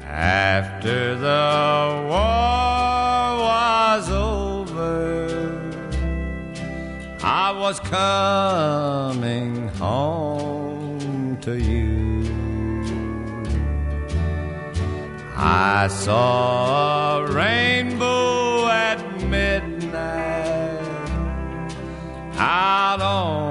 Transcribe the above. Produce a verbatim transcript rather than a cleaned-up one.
After the war was over, I was coming home to you. I saw a rainbow at midnight out on